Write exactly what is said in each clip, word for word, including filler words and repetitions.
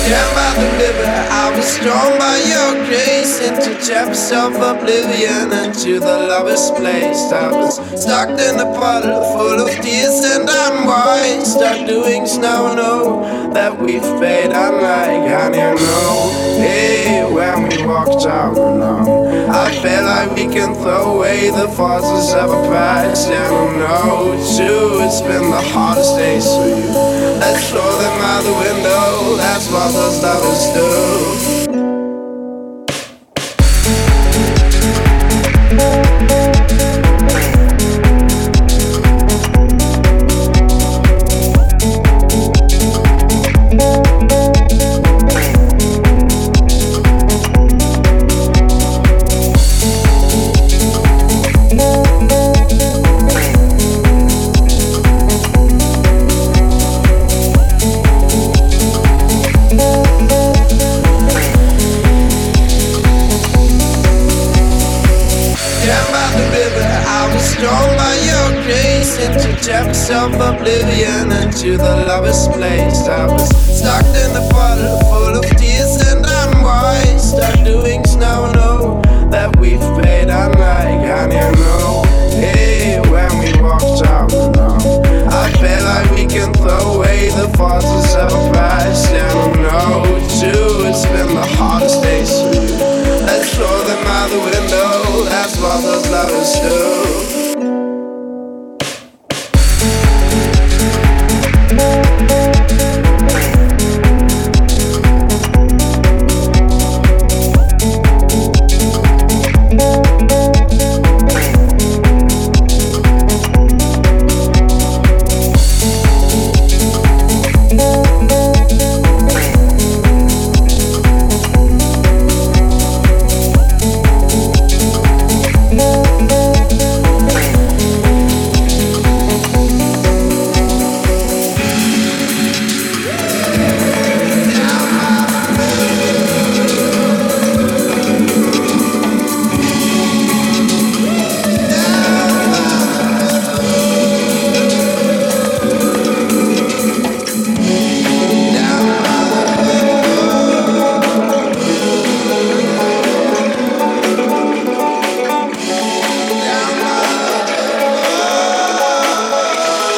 Down by the river, I was drawn by your grace into depths of oblivion, into the lover's place. I was stuck in a puddle full of tears and unwise. Start doing snow, know that we've paid unlike, and you know, hey, when we walked out alone, I felt like we can throw away the forces of a past. And I know too, it's been the hardest days for you. Let's throw them out the window, that's what those lovers do. Drawn by your grace into depths of oblivion, into the lover's place. I was stuck in a puddle full of tears and unwise. Start doing snow, know that we've paid unlike, and you know, hey, when we walked out alone, I felt like we can throw away the forces of a past. And I know too, it's been the hardest days for you. Let's throw them out the window, that's what those lovers do.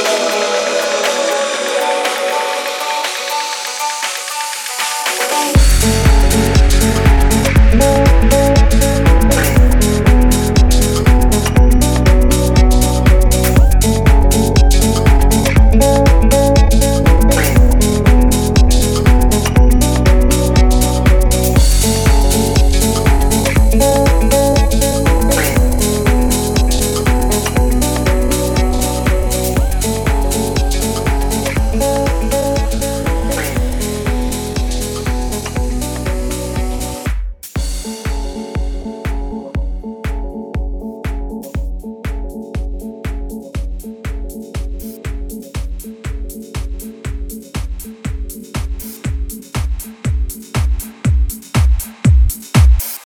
Bye.